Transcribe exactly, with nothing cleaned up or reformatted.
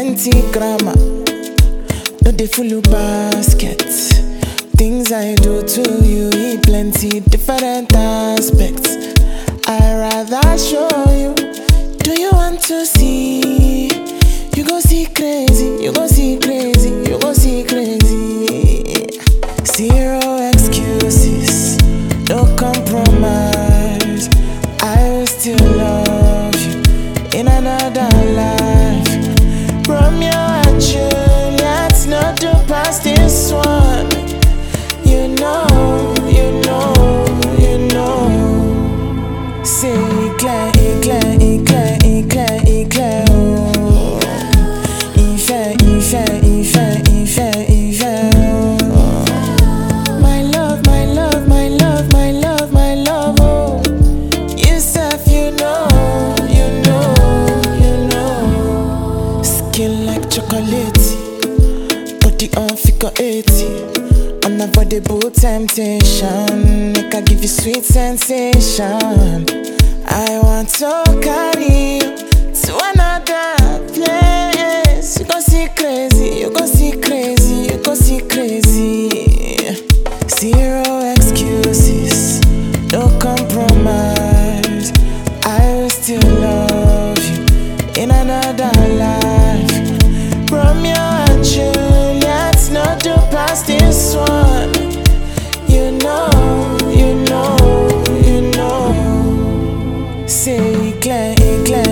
plenty grammar. No dey full basket. Things I do to you, eat plenty different aspects. I rather show you. Do you want to see? You go see crazy, you go see crazy, you go see crazy. Zero excuses, no compromise. I will still love you in another life. Romeo and Juliet, not to pass this one. You know, you know, you know. Say éclair, éclair, éclair, éclair, éclair, oh. Il fait, il fait, il fait, il fait, il fait, oh. My love, my love, my love, my love, my love, oh. You self, you know, you know, you know. Skin like chocolate, body on figure eighty. Unavoidable temptation, make I give you sweet sensation. I want to carry you to another place. You go see crazy, you go see crazy, you go see crazy. Zero excuses, no compromise. I will still love you in another life. Romeo and Juliet, not to pass this one. You know, you know, you know. Say éclair, éclair,